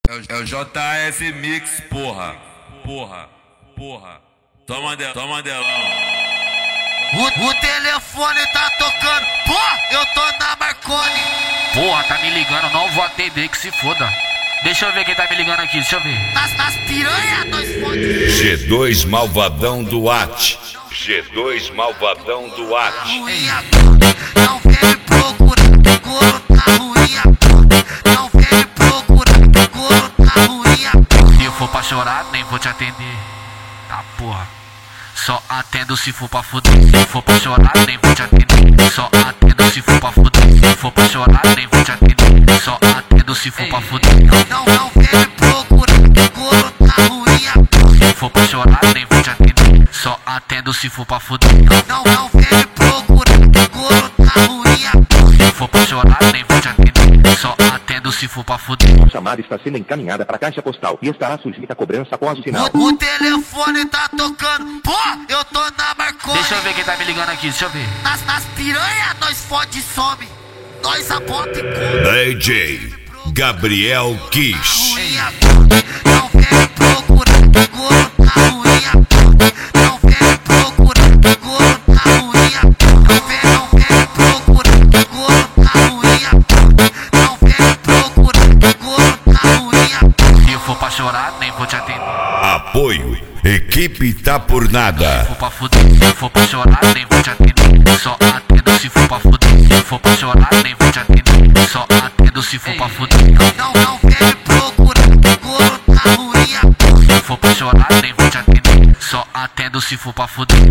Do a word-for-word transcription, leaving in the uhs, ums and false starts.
É o, é o J F Mix, porra, porra, porra. Toma, de, toma delão. O, o telefone tá tocando, porra, eu tô na Marconi. Porra, tá me ligando, não vou atender, que se foda. Deixa eu ver quem tá me ligando aqui, deixa eu ver. Nas, nas piranha, nós fode. G dois Malvadão do Whats. G dois Malvadão do Whats. Não vem me procurar, couro tá ruim. Não vem me procurar, couro tá ruim. Se eu for pra chorar, nem vou te atender. Tá porra. Só atendo se for pra fuder. Se for pra chorar, nem vou te atender. Só atendo se for pra fuder. Se for pra chorar, nem vou te atender. Só atendo se for pra fuder. Não, não vem me procurar, couro tá ruim. Se for pra chorar, nem vou te atender. Só atendo se for pra fuder. Não, não vem me procurar, couro tá ruim. Se for pra chorar, nem vou te atender. Só atendo se for pra fuder. A chamada está sendo encaminhada para a caixa postal e estará sujeita a cobrança após o sinal. O, o telefone tá tocando, porra, eu tô na Marconi. Deixa eu ver quem tá me ligando aqui, deixa eu ver. Nas, nas piranha, nós fode e some. Nós abota e come. D J Gabriel Kiss. Não vem me procurar, couro tá ruim. Não vem me procurar, couro tá ruim. Não vem, não vem me procurar, couro tá ruim. Não vem me procurar, couro tá ruim. Se eu for pra chorar, nem vou te atender. Apoio. Equipe tá por nada. Se for pra fuder, se for pra chorar, nem vou te atender. Só atendo se for pra fuder. Se for pra chorar, nem vou te atender. Só atendo se for pra fuder. Não, não vem me procurar, couro tá ruim. Se for pra chorar, nem vou te atender. Só atendo se for pra fuder.